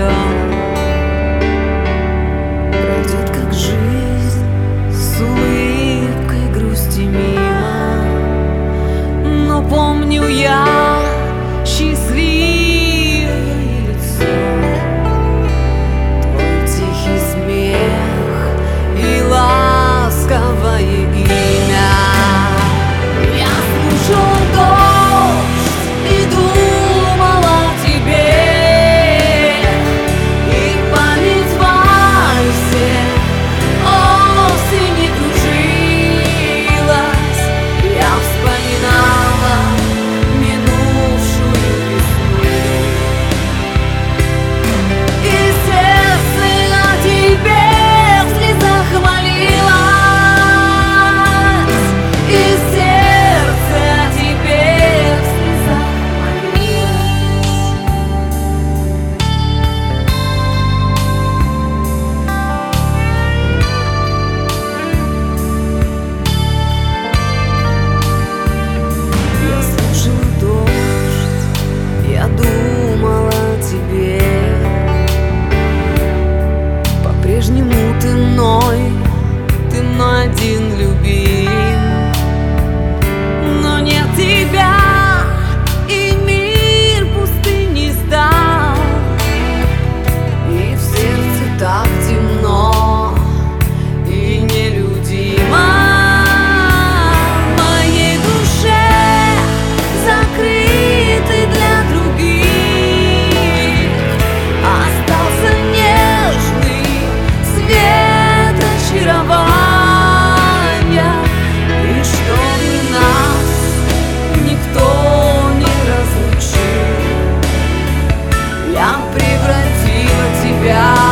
пройдет как жизнь с улыбкой грусти мимо. Но помню я счастливое лицо, твой тихий смех и ласковое имя. Я слушал дождь и думал о тебе, и память в вальсе осени кружилась. Я вспоминала минувшую весну, и сердце о тебе в слезах молилось, и сердце о тебе в слезах молилось. Я слушал дождь, я думал о тебе. По-прежнему ты мной один любим. Но нет тебя, и мир пустыней стал, и в сердце так темно и нелюдимо. В моей душе закрыты для других остался нежный свет очарования. И чтобы нас никто не разлучил, я превратила тебя